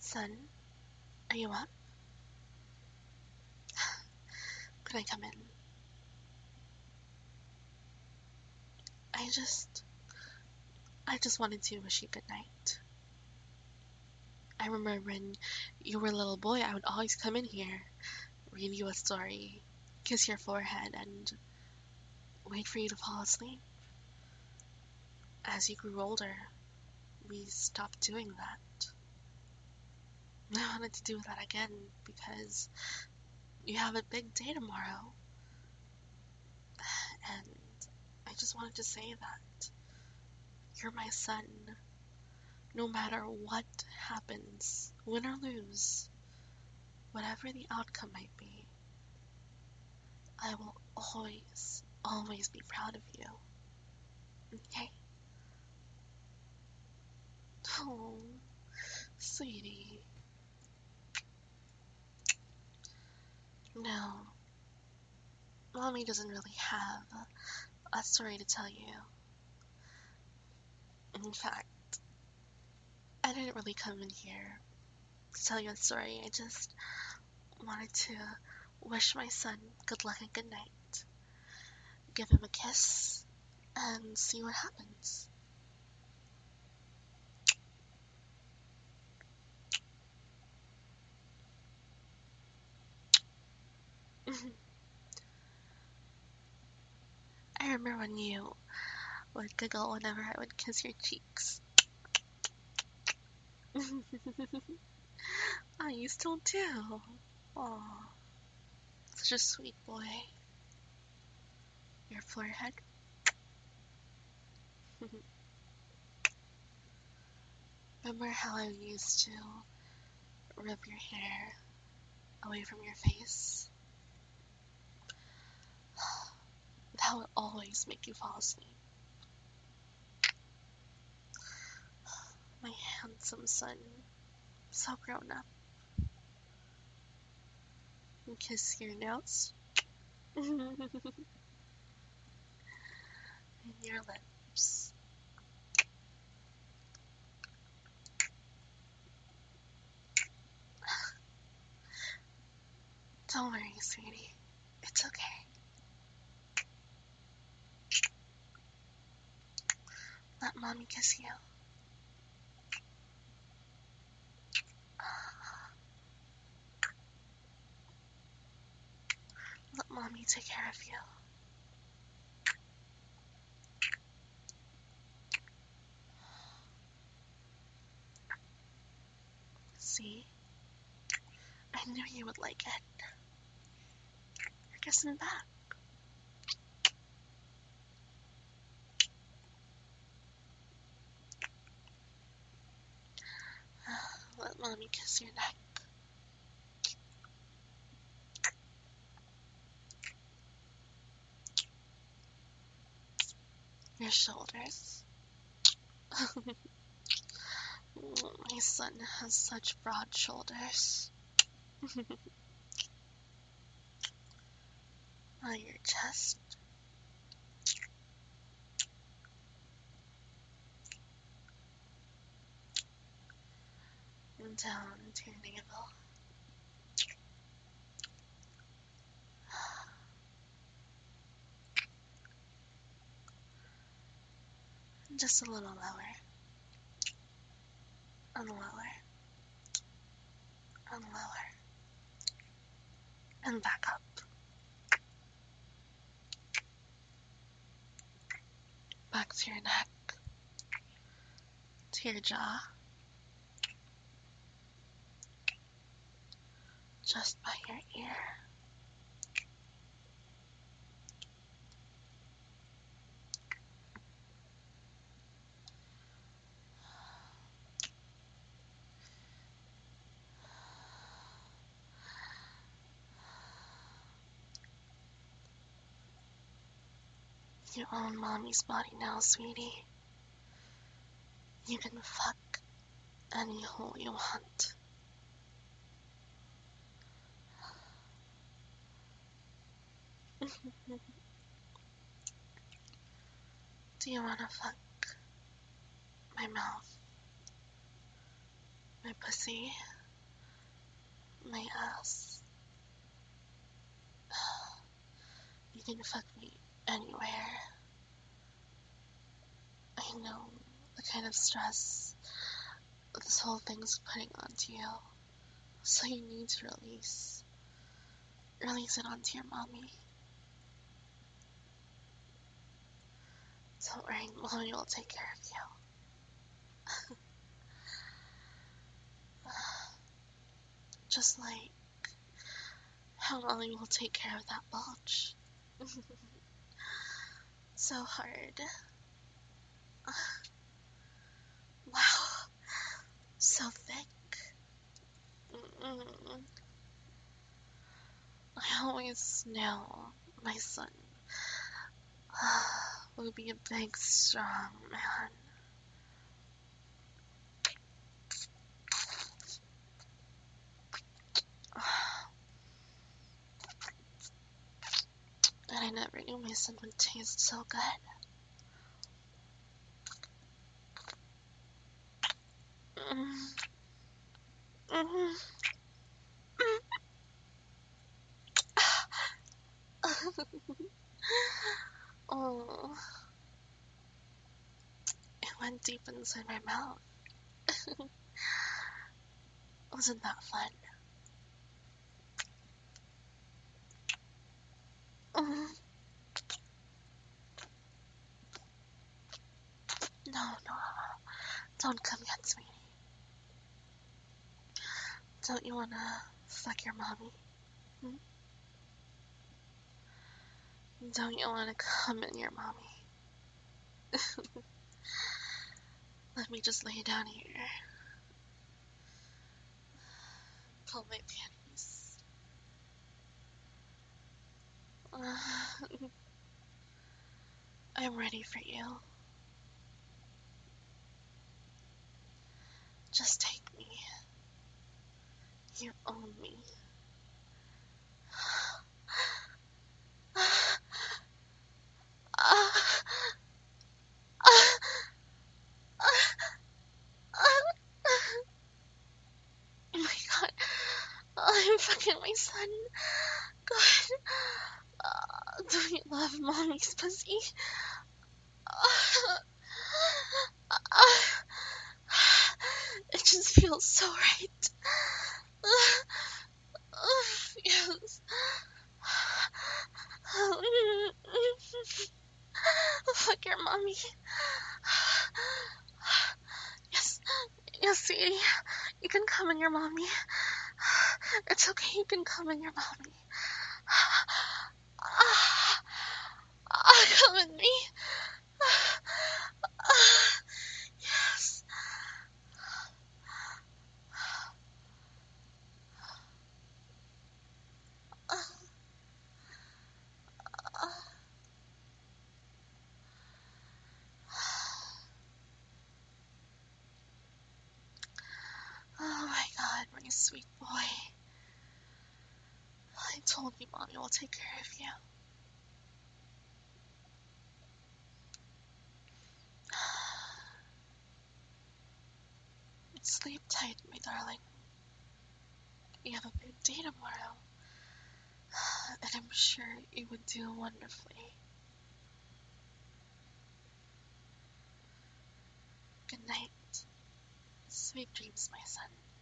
Son, are you up? Could I come in? I just wanted to wish you good night. I remember when you were a little boy, I would always come in here, read you a story, kiss your forehead, and wait for you to fall asleep. As you grew older, we stopped doing that. I wanted to do that again because you have a big day tomorrow. And I just wanted to say that you're my son. No matter what happens, win or lose, whatever the outcome might be, I will always, always be proud of you. Okay? Oh, sweetie. No, Mommy doesn't really have a story to tell you. In fact, I didn't really come in here to tell you a story. I just wanted to wish my son good luck and good night. Give him a kiss and see what happens. I remember when you would giggle whenever I would kiss your cheeks. Oh, you still do. Aw, such a sweet boy. Your forehead. Remember how I used to rip your hair away from your face? That would always make you fall asleep. My handsome son, so grown up. And kiss your nose. And your lips. Don't worry, sweetie. It's okay. Let Mommy kiss you. Let Mommy take care of you. See? I knew you would like it. You're kissing back. Let Mommy kiss your neck. Your shoulders. My son has such broad shoulders. On your chest. And down to your navel. Just a little lower. And lower. And lower. And back up. Back to your neck. To your jaw. Just by your ear. You own Mommy's body now, sweetie. You can fuck any hole you want. Do you wanna fuck my mouth? My pussy? My ass. You can fuck me anywhere. I know the kind of stress this whole thing's putting onto you. So you need to release. Release it onto your mommy. Don't worry, mommy will take care of you. Just like how mommy will take care of that bulge. So hard. Wow, so thick. Mm-mm. I always knew my son would be a big, strong man. And I never knew my son would taste so good. Mm. Mm. Oh, it went deep inside my mouth. Wasn't that fun? Mm. No, no, don't come yet, sweetie. Don't you wanna fuck your mommy? Hmm? Don't you wanna come in your mommy? Let me just lay down here. Pull my panties. I'm ready for you. Just take me. You own me. Oh my god. I'm fucking my son. God. Do you love mommy's pussy? It just feels so right. Yes. Fuck your mommy. Yes, yes, sweetie. You can come in your mommy. It's okay, you can come in your mommy. Come in me. Yes. Oh my god, my sweet boy. I told you mommy will take care of you. Sleep tight, my darling. We have a big day tomorrow, and I'm sure you would do wonderfully. Good night. Sweet dreams, my son.